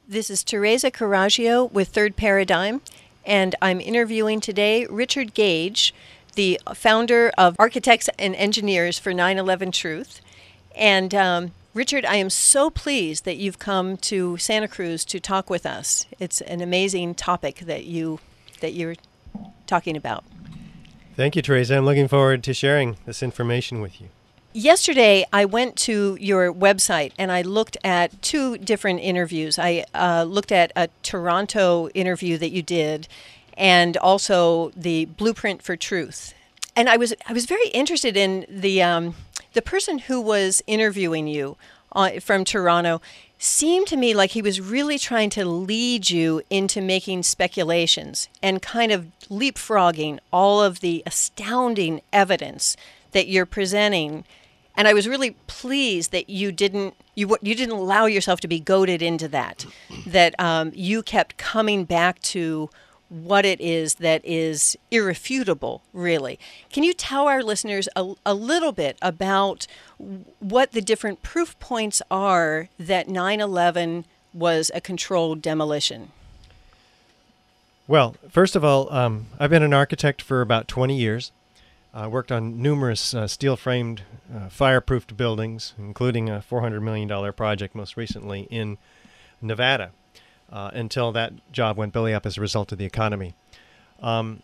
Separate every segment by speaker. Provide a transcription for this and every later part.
Speaker 1: This is Teresa Caraggio with Third Paradigm, and I'm interviewing today Richard Gage, the founder of Architects and Engineers for 9/11 Truth. And Richard, I am so pleased that you've come to Santa Cruz to talk with us. It's an amazing topic that you're talking about.
Speaker 2: Thank you, Teresa. I'm looking forward to sharing this information with you.
Speaker 1: Yesterday, I went to your website and I looked at two different interviews. I looked at a Toronto interview that you did, and also the Blueprint for Truth. And I was very interested in the person who was interviewing you from Toronto. Seemed to me like he was really trying to lead you into making speculations and kind of leapfrogging all of the astounding evidence that you're presenting. And I was really pleased that you didn't allow yourself to be goaded into that, that you kept coming back to what it is that is irrefutable, really. Can you tell our listeners a little bit about what the different proof points are that 9/11 was a controlled demolition?
Speaker 2: Well, first of all, I've been an architect for about 20 years. Worked on numerous steel-framed, fireproofed buildings, including a $400 million project most recently in Nevada, until that job went belly up as a result of the economy. I'm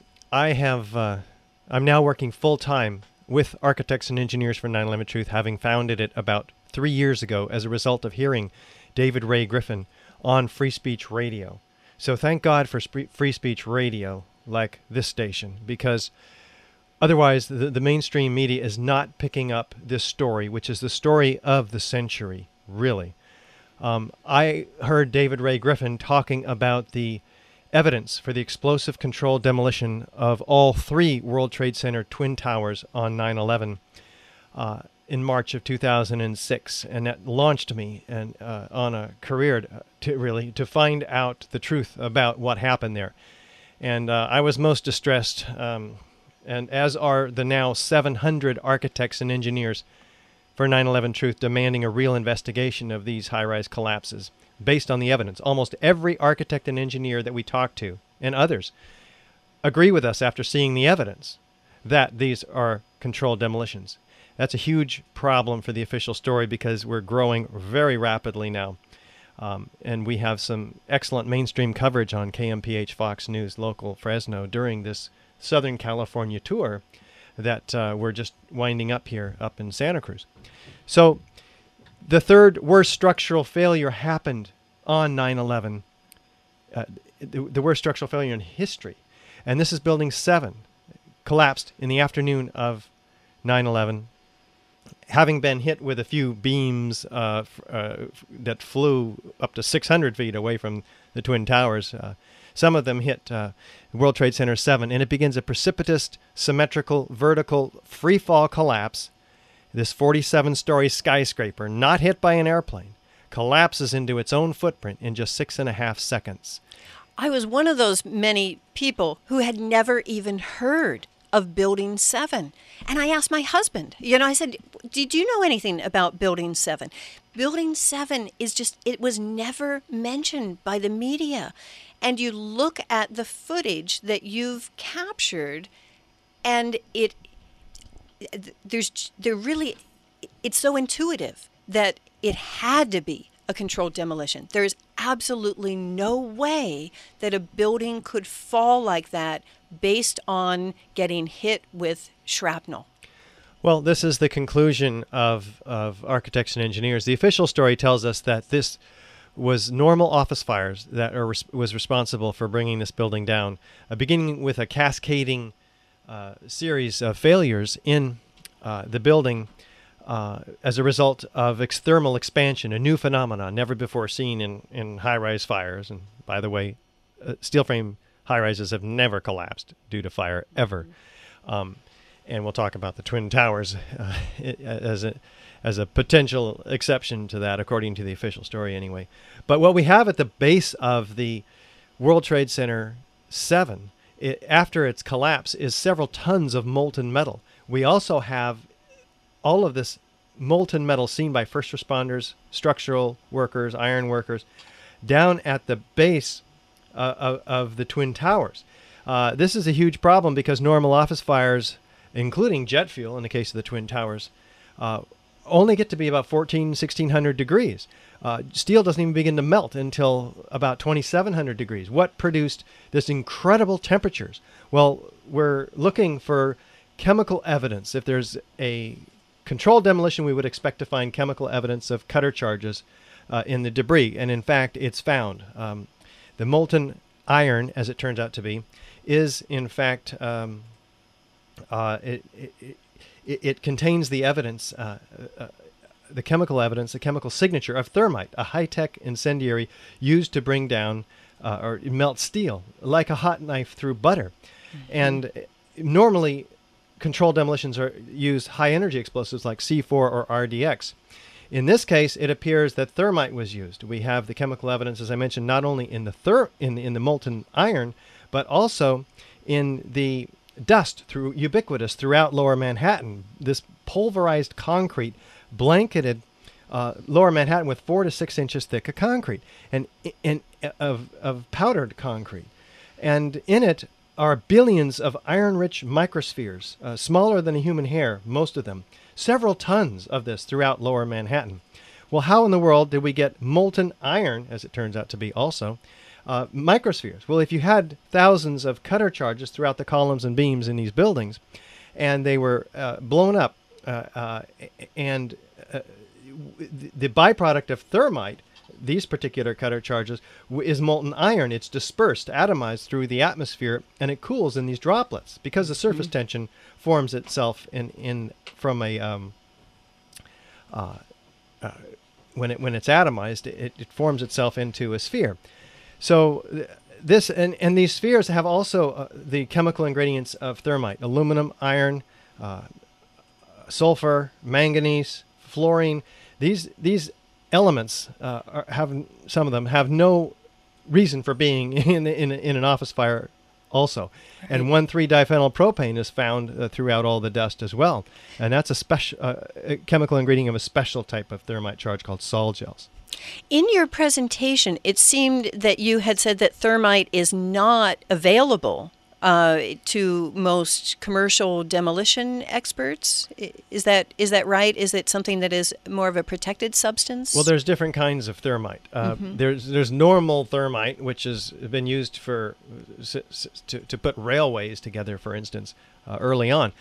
Speaker 2: now working full-time with Architects and Engineers for 9/11 Truth, having founded it about 3 years ago as a result of hearing David Ray Griffin on Free Speech Radio. So thank God for Free Speech Radio like this station, because otherwise, the mainstream media is not picking up this story, which is the story of the century, really. I heard David Ray Griffin talking about the evidence for the explosive controlled demolition of all three World Trade Center Twin Towers on 9/11 in March of 2006, and that launched me on a career to find out the truth about what happened there. And I was most distressed. And as are the now 700 architects and engineers for 9/11 Truth, demanding a real investigation of these high-rise collapses based on the evidence. Almost every architect and engineer that we talk to, and others, agree with us after seeing the evidence that these are controlled demolitions. That's a huge problem for the official story, because we're growing very rapidly now. And we have some excellent mainstream coverage on KMPH Fox News, local Fresno, during this Southern California tour that we're just winding up here up in Santa Cruz. So the third worst structural failure happened on 9/11, the worst structural failure in history. And this is Building 7, collapsed in the afternoon of 9/11, having been hit with a few beams that flew up to 600 feet away from the Twin Towers. Some of them hit World Trade Center 7, and it begins a precipitous, symmetrical, vertical, free-fall collapse. This 47-story skyscraper, not hit by an airplane, collapses into its own footprint in just 6.5 seconds.
Speaker 1: I was one of those many people who had never even heard of Building 7. And I asked my husband, I said, did you know anything about Building 7? Building 7 it was never mentioned by the media. And you look at the footage that you've captured, and it's so intuitive that it had to be a controlled demolition. There's absolutely no way that a building could fall like that based on getting hit with shrapnel.
Speaker 2: Well, this is the conclusion of Architects and Engineers. The official story tells us that this was normal office fires that was responsible for bringing this building down, beginning with a cascading series of failures in the building as a result of thermal expansion, a new phenomenon never before seen in high-rise fires. And by the way, steel frame high-rises have never collapsed due to fire, ever. And we'll talk about the Twin Towers as a potential exception to that, according to the official story anyway. But what we have at the base of the World Trade Center 7, after its collapse, is several tons of molten metal. We also have all of this molten metal seen by first responders, structural workers, iron workers, down at the base of the Twin Towers. This is a huge problem because normal office fires, including jet fuel in the case of the Twin Towers, only get to be about 1600 degrees. Steel doesn't even begin to melt until about 2700 degrees. What produced this incredible temperatures? Well, we're looking for chemical evidence. If there's a controlled demolition, we would expect to find chemical evidence of cutter charges in the debris. And in fact, it's found. The molten iron, as it turns out to be, is in fact, it contains the evidence, the chemical evidence, the chemical signature of thermite, a high-tech incendiary used to bring down or melt steel like a hot knife through butter. And normally, controlled demolitions use high-energy explosives like C4 or RDX. In this case, it appears that thermite was used. We have the chemical evidence, as I mentioned, not only in the molten iron, but also in the dust ubiquitous throughout Lower Manhattan. This pulverized concrete blanketed Lower Manhattan with 4 to 6 inches thick of concrete and of powdered concrete, and in it are billions of iron-rich microspheres, smaller than a human hair, most of them. Several tons of this throughout Lower Manhattan. Well, how in the world did we get molten iron, as it turns out to be also, microspheres? Well, if you had thousands of cutter charges throughout the columns and beams in these buildings, and they were blown up, and the byproduct of thermite, these particular cutter charges, is molten iron. It's dispersed, atomized through the atmosphere, and it cools in these droplets because the surface tension forms itself from a when it's atomized, it forms itself into a sphere. So this and these spheres have also the chemical ingredients of thermite: aluminum, iron, sulfur, manganese, fluorine. These elements some of them have no reason for being in an office fire also. Right. And 1,3-diphenyl propane is found throughout all the dust as well. And that's a special a chemical ingredient of a special type of thermite charge called sol gels.
Speaker 1: In your presentation, it seemed that you had said that thermite is not available to most commercial demolition experts. Is that right? Is it something that is more of a protected substance?
Speaker 2: Well, there's different kinds of thermite. There's normal thermite, which has been used to put railways together, for instance, early on.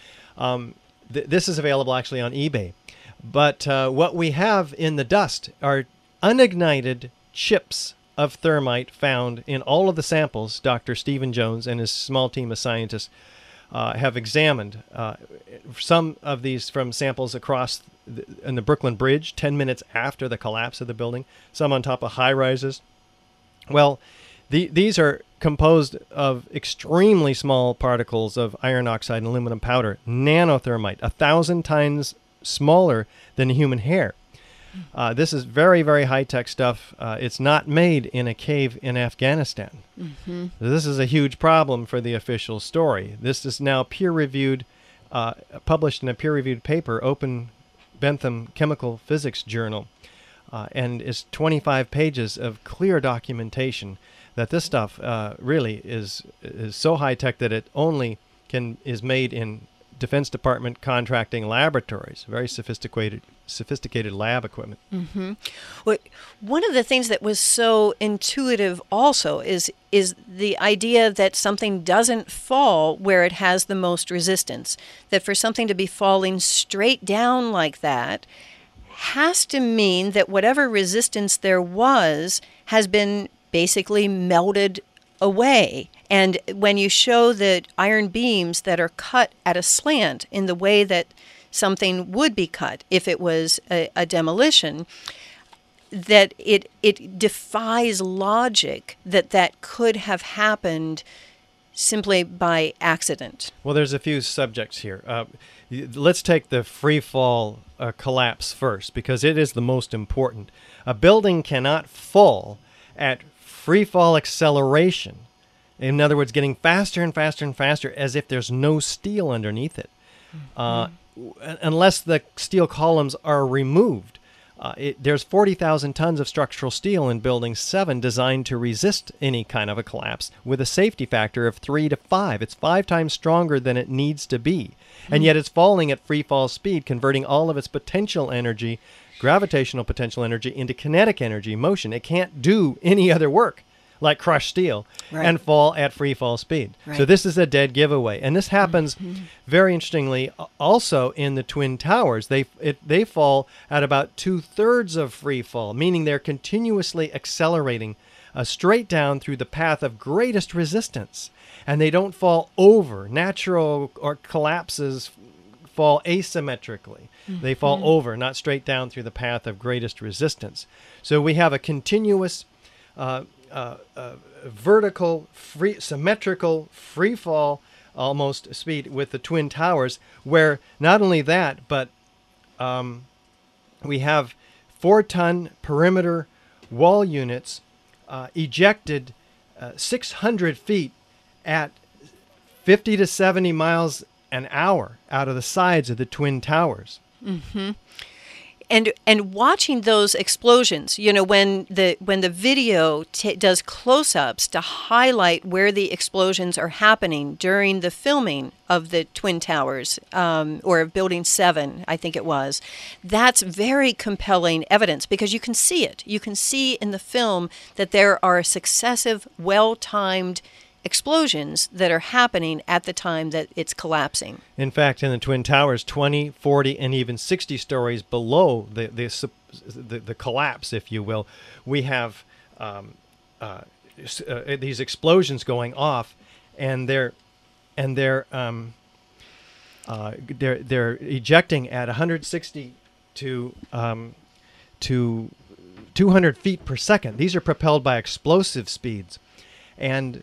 Speaker 2: This is available actually on eBay. But what we have in the dust are unignited chips of thermite found in all of the samples Dr. Stephen Jones and his small team of scientists have examined. Some of these from samples across in the Brooklyn Bridge 10 minutes after the collapse of the building, some on top of high-rises. Well, these are composed of extremely small particles of iron oxide and aluminum powder, nanothermite, 1,000 times smaller than a human hair. This is very, very high-tech stuff. It's not made in a cave in Afghanistan. This is a huge problem for the official story. This is now peer-reviewed, published in a peer-reviewed paper, Open Bentham Chemical Physics Journal, and is 25 pages of clear documentation that this stuff really is so high-tech that it only is made in Defense Department contracting laboratories, very sophisticated lab equipment.
Speaker 1: Well, one of the things that was so intuitive also is the idea that something doesn't fall where it has the most resistance. That for something to be falling straight down like that has to mean that whatever resistance there was has been basically melted away. And when you show the iron beams that are cut at a slant in the way that something would be cut if it was a demolition, that it defies logic that could have happened simply by accident.
Speaker 2: Well, there's a few subjects here. Let's take the free fall collapse first, because it is the most important. A building cannot fall at free fall acceleration. In other words, getting faster and faster and faster as if there's no steel underneath it. Unless the steel columns are removed. there's 40,000 tons of structural steel in Building 7 designed to resist any kind of a collapse with a safety factor of 3 to 5. It's 5 times stronger than it needs to be. And yet it's falling at free fall speed, converting all of its potential energy, gravitational potential energy, into kinetic energy, motion. It can't do any other work like crush steel and fall at free fall speed. So this is a dead giveaway. And this happens very interestingly also in the Twin Towers. They fall at about 2/3 of free fall, meaning they're continuously accelerating straight down through the path of greatest resistance. And they don't fall over. Natural or collapses fall asymmetrically. They fall over, not straight down through the path of greatest resistance. So we have a continuous vertical, symmetrical free fall almost speed with the Twin Towers, where not only that, but we have 4-ton perimeter wall units ejected 600 feet at 50 to 70 miles an hour out of the sides of the Twin Towers.
Speaker 1: And watching those explosions, you know, when the video does close-ups to highlight where the explosions are happening during the filming of the Twin Towers, or of Building 7, I think it was, that's very compelling evidence because you can see it. You can see in the film that there are successive, well-timed explosions that are happening at the time that it's collapsing.
Speaker 2: In fact, in the Twin Towers, 20, 40, and even 60 stories below the collapse, if you will, we have these explosions going off, and they're ejecting at 160 to 200 feet per second. These are propelled by explosive speeds, and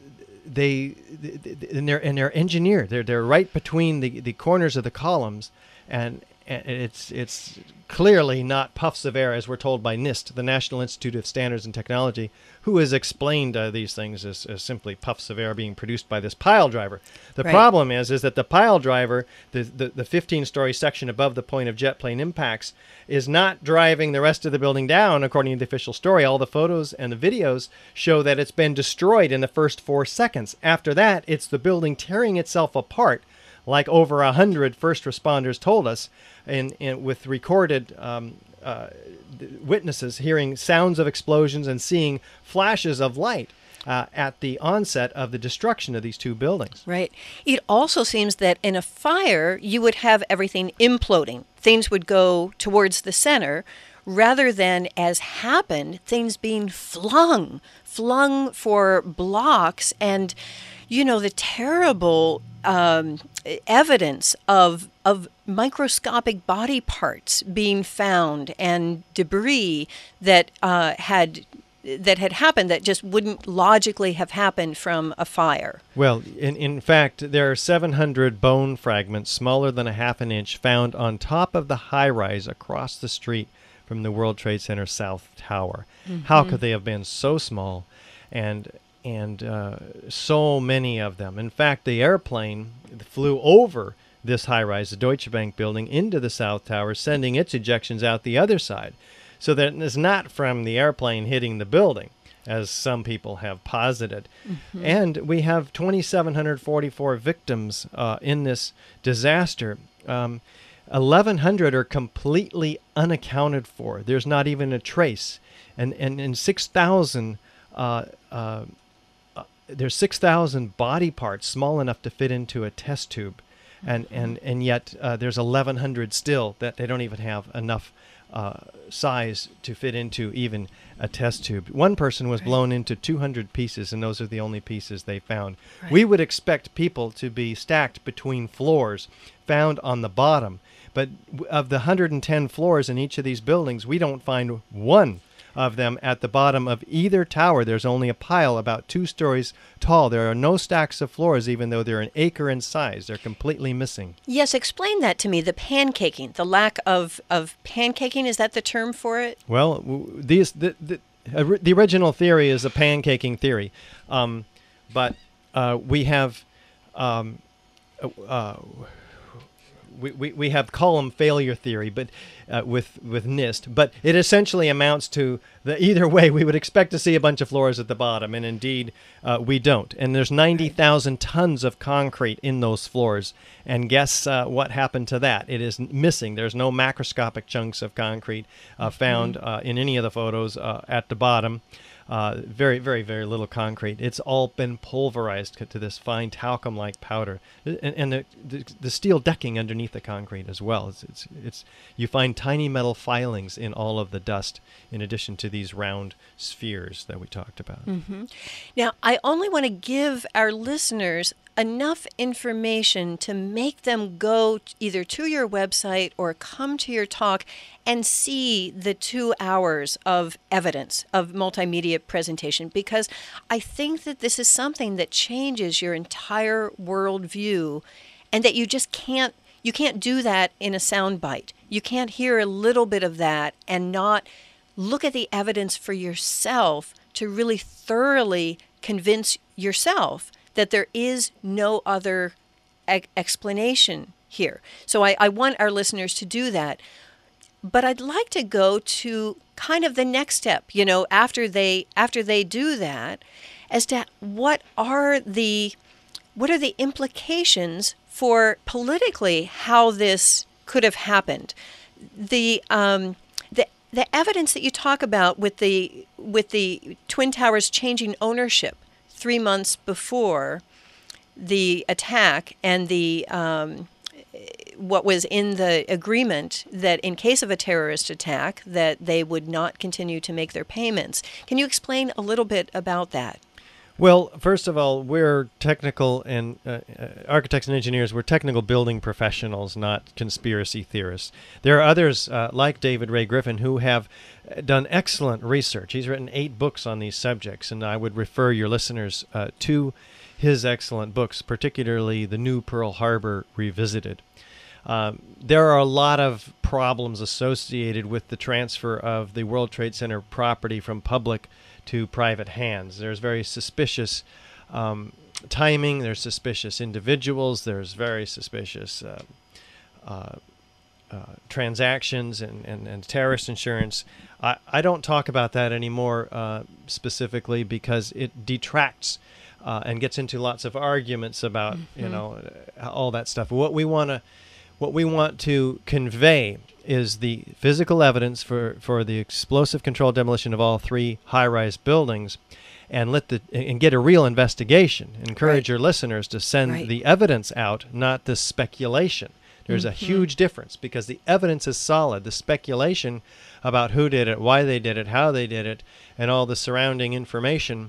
Speaker 2: they're engineered. They're right between the corners of the columns, and it's clearly not puffs of air, as we're told by NIST, the National Institute of Standards and Technology, who has explained these things as simply puffs of air being produced by this pile driver. The problem is that the pile driver, the 15-story section above the point of jet plane impacts, is not driving the rest of the building down, according to the official story. All the photos and the videos show that it's been destroyed in the first 4 seconds. After that, it's the building tearing itself apart, like over 100 first responders told us, with recorded witnesses hearing sounds of explosions and seeing flashes of light at the onset of the destruction of these 2 buildings.
Speaker 1: Right. It also seems that in a fire, you would have everything imploding. Things would go towards the center, rather than, as happened, things being flung for blocks. And, you know, the terrible evidence of microscopic body parts being found and debris that had happened that just wouldn't logically have happened from a fire.
Speaker 2: Well, in fact, there are 700 bone fragments smaller than a half an inch found on top of the high-rise across the street from the World Trade Center South Tower. How could they have been so small and so many of them? In fact, the airplane flew over this high-rise, the Deutsche Bank building, into the South Tower, sending its ejections out the other side. So that it's not from the airplane hitting the building, as some people have posited. And we have 2,744 victims in this disaster. 1,100 are completely unaccounted for. There's not even a trace. And 6,000, there's 6,000 body parts small enough to fit into a test tube. And yet there's 1,100 still that they don't even have enough size to fit into even a test tube. One person was blown into 200 pieces, and those are the only pieces they found. We would expect people to be stacked between floors found on the bottom, but of the 110 floors in each of these buildings, we don't find one of them at the bottom of either tower. There's only a pile about 2 stories tall. There are no stacks of floors, even though they're an acre in size. They're completely missing.
Speaker 1: Yes, explain that to me, the pancaking, the lack of pancaking. Is that the term for it?
Speaker 2: Well, the original theory is a pancaking theory. But we have we have column failure theory, but with NIST. But it essentially amounts to the either way we would expect to see a bunch of floors at the bottom, and indeed we don't. And there's 90,000 tons of concrete in those floors, and guess what happened to that? It is missing. There's no macroscopic chunks of concrete found in any of the photos at the bottom. Very, very, very little concrete. It's all been pulverized to this fine talcum-like powder, and the steel decking underneath the concrete as well. It's you find tiny metal filings in all of the dust, in addition to these round spheres that we talked about.
Speaker 1: Now, I only want to give our listeners enough information to make them go either to your website or come to your talk and see the 2 hours of evidence of multimedia presentation, because I think that this is something that changes your entire worldview, and that you just can't do that in a soundbite. You can't hear a little bit of that and not look at the evidence for yourself to really thoroughly convince yourself that there is no other explanation here. So I want our listeners to do that. But I'd like to go to kind of the next step, after they do that, as to what are the implications for politically how this could have happened. The evidence that you talk about with the Twin Towers changing ownership 3 months before the attack, and the what was in the agreement that in case of a terrorist attack that they would not continue to make their payments. Can you explain a little bit about that?
Speaker 2: Well, first of all, we're technical and architects and engineers. We're technical building professionals, not conspiracy theorists. There are others like David Ray Griffin who have done excellent research. He's written 8 books on these subjects, and I would refer your listeners to his excellent books, particularly The New Pearl Harbor Revisited. There are a lot of problems associated with the transfer of the World Trade Center property from public to private hands. There's very suspicious timing, there's suspicious individuals, there's very suspicious transactions and terrorist insurance. I don't talk about that anymore specifically because it detracts and gets into lots of arguments about all that stuff. What we want to convey is the physical evidence for the explosive controlled demolition of all 3 high-rise buildings, and get a real investigation. Encourage your listeners to send the evidence out, not the speculation. There's a huge difference, because the evidence is solid. The speculation about who did it, why they did it, how they did it, and all the surrounding information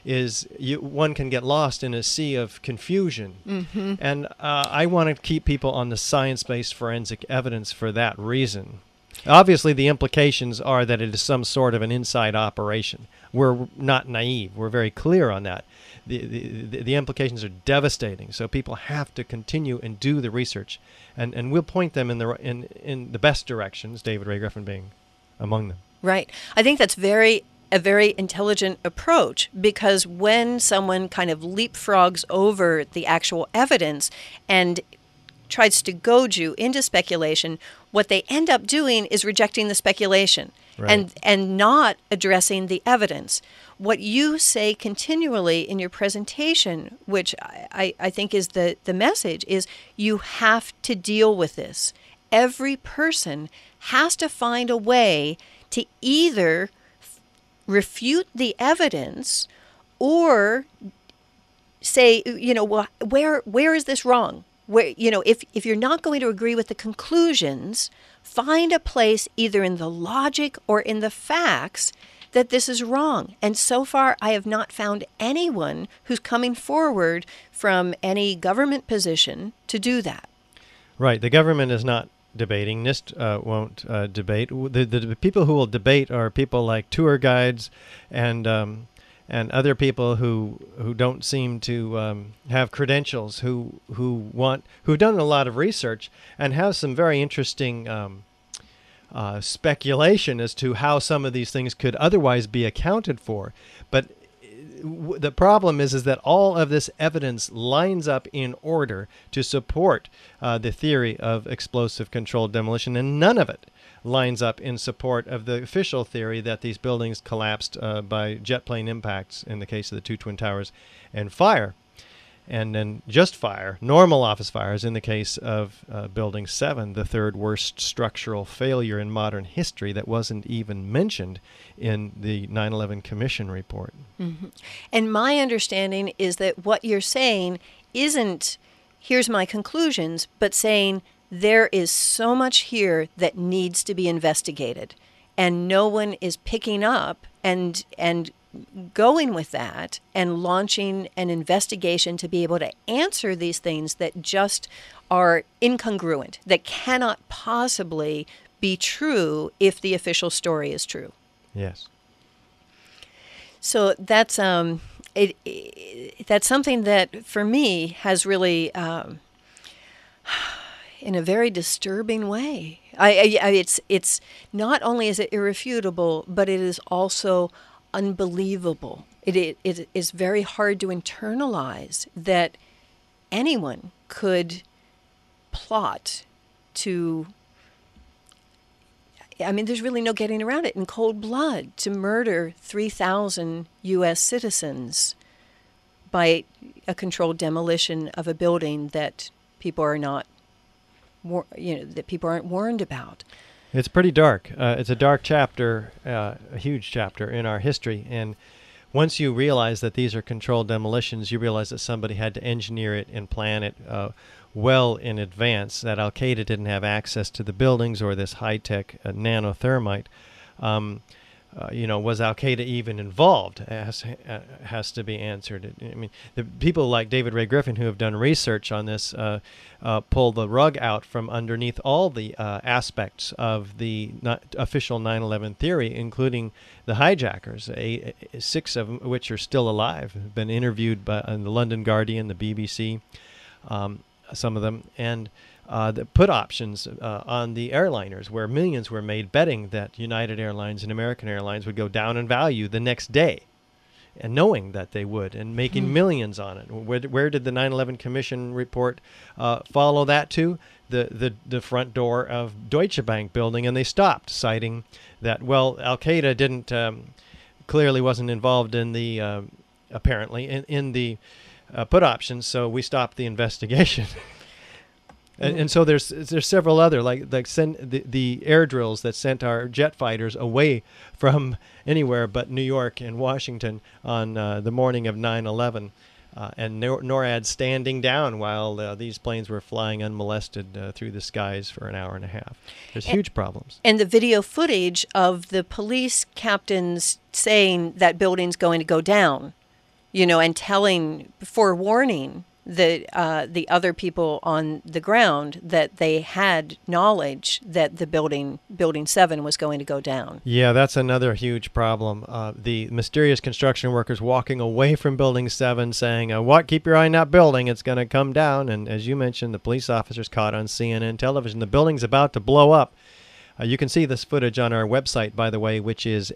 Speaker 2: one can get lost in a sea of confusion. And I want to keep people on the science-based forensic evidence for that reason. Obviously, the implications are that it is some sort of an inside operation. We're not naive. We're very clear on that. The implications are devastating. So people have to continue and do the research, and we'll point them in the best directions, David Ray Griffin being among them.
Speaker 1: Right. I think that's a very intelligent approach, because when someone kind of leapfrogs over the actual evidence and tries to goad you into speculation, what they end up doing is rejecting the speculation and not addressing the evidence. What you say continually in your presentation, which I think is the message, is you have to deal with this. Every person has to find a way to either refute the evidence or say, well, where is this wrong? Where, if you're not going to agree with the conclusions, find a place either in the logic or in the facts that this is wrong. And so far, I have not found anyone who's coming forward from any government position to do that.
Speaker 2: Right. The government is not debating. NIST won't debate. The people who will debate are people like tour guides and other people who don't seem to have credentials, who've done a lot of research and have some very interesting speculation as to how some of these things could otherwise be accounted for. But the problem is that all of this evidence lines up in order to support the theory of explosive controlled demolition, and none of it lines up in support of the official theory that these buildings collapsed by jet plane impacts in the case of the two Twin Towers, and fire. And then just fire, normal office fires in the case of Building 7, the third worst structural failure in modern history that wasn't even mentioned in the 9/11 Commission report.
Speaker 1: Mm-hmm. And my understanding is that what you're saying isn't, here's my conclusions, but saying there is so much here that needs to be investigated. And no one is picking up and going with that and launching an investigation to be able to answer these things that just are incongruent, that cannot possibly be true if the official story is true.
Speaker 2: Yes.
Speaker 1: So that's that's something that for me has really, in a very disturbing way. It's not only is it irrefutable, but it is also unbelievable. It is very hard to internalize that anyone could plot to, I mean, there's really no getting around it, in cold blood, to murder 3,000 U.S. citizens by a controlled demolition of a building that people are not, that people aren't warned about.
Speaker 2: It's pretty dark. It's a dark chapter, a huge chapter in our history. And once you realize that these are controlled demolitions, you realize that somebody had to engineer it and plan it well in advance, that Al-Qaeda didn't have access to the buildings or this high-tech nanothermite. Was Al-Qaeda even involved? Has to be answered. I mean, the people like David Ray Griffin, who have done research on this, pull the rug out from underneath all the aspects of the official 9/11 theory, including the hijackers, 6 of them, which are still alive, have been interviewed in the London Guardian, the BBC, some of them, and the put options on the airliners, where millions were made betting that United Airlines and American Airlines would go down in value the next day, and knowing that they would, and making millions on it. Where did the 9/11 Commission report follow that to? The front door of Deutsche Bank building, and they stopped, citing that, well, Al-Qaeda didn't clearly wasn't involved in the apparently in the put options, so we stopped the investigation. And so there's several other like send the air drills that sent our jet fighters away from anywhere but New York and Washington on the morning of 9/11, and NORAD standing down while these planes were flying unmolested through the skies for an hour and a half. There's huge problems.
Speaker 1: And the video footage of the police captains saying that building's going to go down, and forewarning the other people on the ground that they had knowledge that the building 7 was going to go down.
Speaker 2: Yeah, that's another huge problem. The mysterious construction workers walking away from Building 7 saying, "What? Keep your eye on that building. It's going to come down." And as you mentioned, the police officers caught on CNN television. The building's about to blow up. You can see this footage on our website, by the way, which is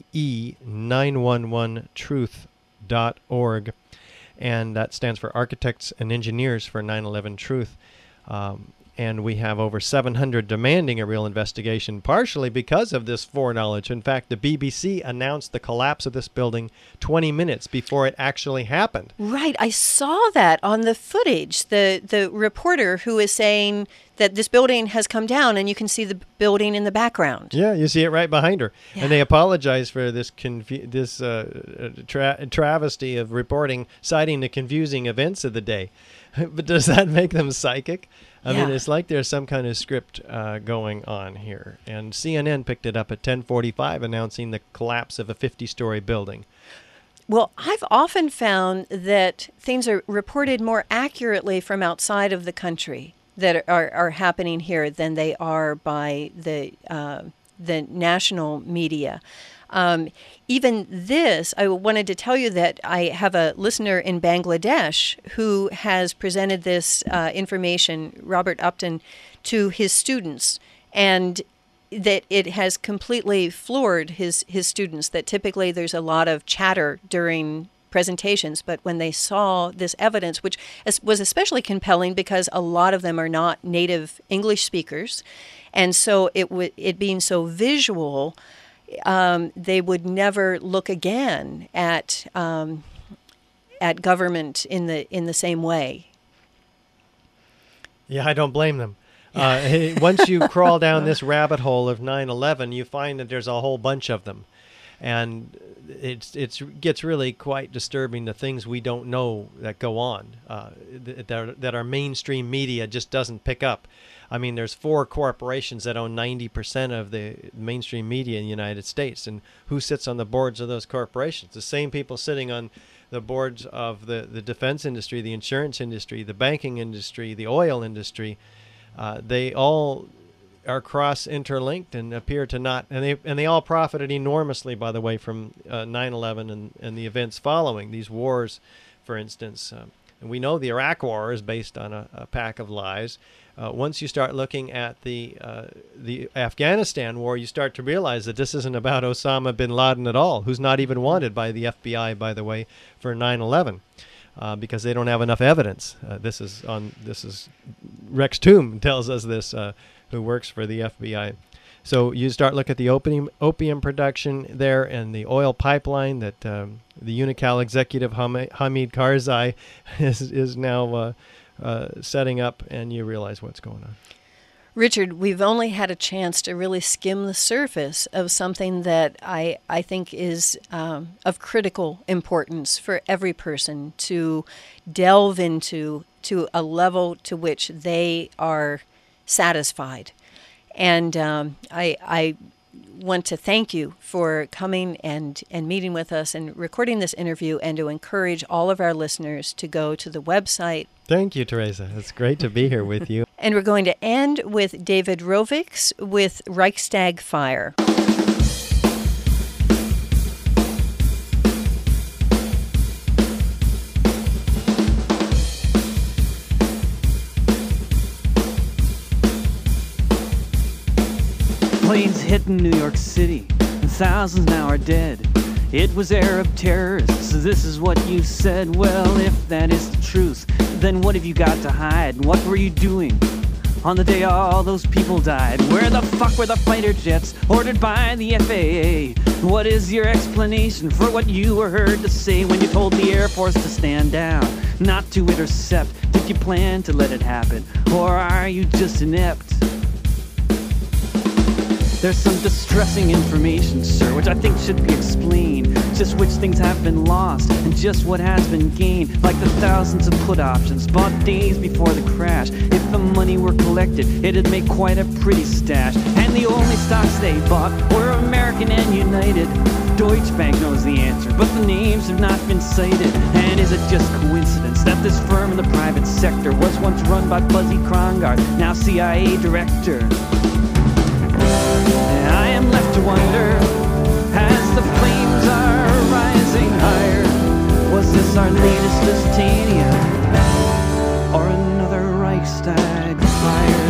Speaker 2: ae911truth.org. And that stands for Architects and Engineers for 9/11 Truth. And we have over 700 demanding a real investigation, partially because of this foreknowledge. In fact, the BBC announced the collapse of this building 20 minutes before it actually happened.
Speaker 1: Right. I saw that on the footage. The reporter who is saying that this building has come down, and you can see the building in the background.
Speaker 2: Yeah, you see it right behind her. Yeah. And they apologize for this travesty of reporting, citing the confusing events of the day. But does that make them psychic? I mean, it's like there's some kind of script going on here. And CNN picked it up at 10:45, announcing the collapse of a 50-story building.
Speaker 1: Well, I've often found that things are reported more accurately from outside of the country that are happening here than they are by the national media. Even this, I wanted to tell you that I have a listener in Bangladesh who has presented this information, Robert Upton, to his students, and that it has completely floored his students, that typically there's a lot of chatter during presentations, but when they saw this evidence, which was especially compelling because a lot of them are not native English speakers, and so it being so visual, they would never look again at government in the same way.
Speaker 2: Yeah, I don't blame them. Once you crawl down this rabbit hole of 9/11, you find that there's a whole bunch of them, and it gets really quite disturbing, the things we don't know that go on, that our mainstream media just doesn't pick up. I mean, there's 4 corporations that own 90% of the mainstream media in the United States, and who sits on the boards of those corporations? The same people sitting on the boards of the defense industry, the insurance industry, the banking industry, the oil industry. They all are cross-interlinked and appear to not, and they all profited enormously, by the way, from 9/11 and the events following these wars, for instance. And we know the Iraq War is based on a pack of lies. Once you start looking at the Afghanistan war, you start to realize that this isn't about Osama bin Laden at all, who's not even wanted by the FBI, by the way, for 9/11. Because they don't have enough evidence. This is Rex Toom tells us this, who works for the FBI. So you start look at the opium production there and the oil pipeline that the Unocal executive Hamid Karzai is now setting up, and you realize what's going on.
Speaker 1: Richard, we've only had a chance to really skim the surface of something that I think is of critical importance for every person to delve into, to a level to which they are satisfied. And I want to thank you for coming and meeting with us and recording this interview, and to encourage all of our listeners to go to the website.
Speaker 2: Thank you, Teresa. It's great to be here with you.
Speaker 1: And we're going to end with David Rovics with Reichstag Fire.
Speaker 3: Planes hitting New York City, and thousands now are dead. It was Arab terrorists, this is what you said. Well, if that is the truth, then what have you got to hide? What were you doing on the day all those people died? Where the fuck were the fighter jets ordered by the FAA? What is your explanation for what you were heard to say when you told the Air Force to stand down, not to intercept? Did you plan to let it happen, or are you just inept? There's some distressing information, sir, which I think should be explained. Just which things have been lost and just what has been gained. Like the thousands of put options bought days before the crash. If the money were collected, it'd make quite a pretty stash. And the only stocks they bought were American and United. Deutsche Bank knows the answer, but the names have not been cited. And is it just coincidence that this firm in the private sector was once run by Buzzy Krongard, now CIA director? I am left to wonder, as the flames are rising higher, was this our latest Lusitania, or another Reichstag fire?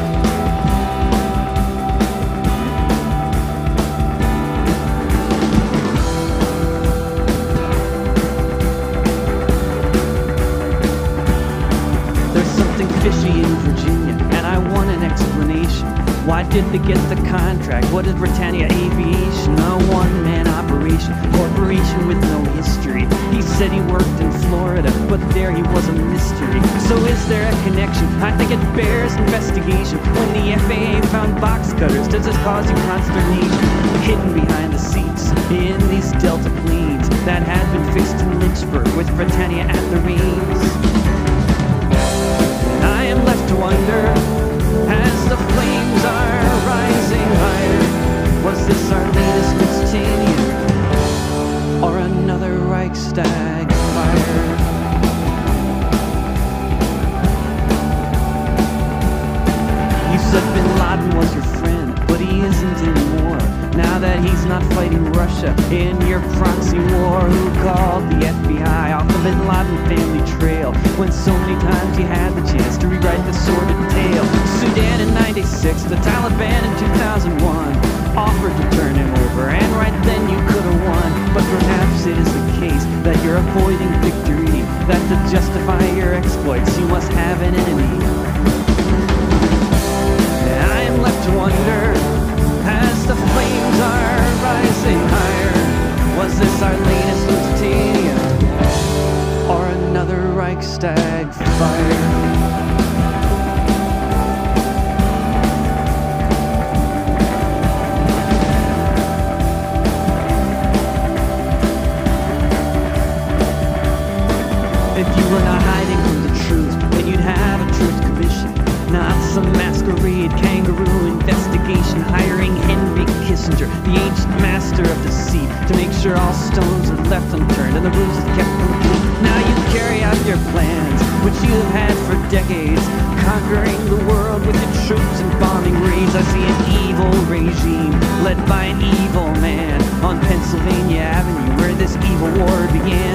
Speaker 3: There's something fishy in Virginia, and I want an explanation. Why did they get the contract? What is Britannia Aviation? A one-man operation, corporation with no history. He said he worked in Florida, but there he was a mystery. So is there a connection? I think it bears investigation. When the FAA found box cutters, does this cause you consternation? Hidden behind the seats in these Delta planes that had been fixed in Lynchburg with Britannia at the reins. I am left to wonder, as the flames are rising higher, was this our latest Lusitania, or another Reichstag fire? You said bin Laden was your friend, but he isn't anymore. Now that he's not fighting Russia in your proxy war, who called the FBI off the bin Laden family trail when so many times you had the chance to rewrite the sordid tale? Sudan in '96, the Taliban in 2001 offered to turn him over, and right then you could have won. But perhaps it is the case that that you're avoiding victory, that to justify your exploits you must have an enemy. And I am left to wonder, as the flames are rising higher, was this our latest Lusitania, or another Reichstag fire? If you were not hiding from the truth, then you'd have a truth commission, not some masquerade kangaroo investigation hiring Henry Kissinger, the ancient master of deceit, to make sure all stones are left unturned and the rules are kept complete. Now you carry out your plans, which you have had for decades, conquering the world with your troops and bombing raids. I see an evil regime led by an evil man on Pennsylvania Avenue, where this evil war began.